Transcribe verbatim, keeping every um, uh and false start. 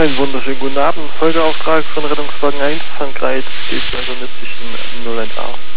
Einen wunderschönen guten Abend. Folgeauftrag von Rettungswagen eins, Frankreich, geht also mit sich in null eins A.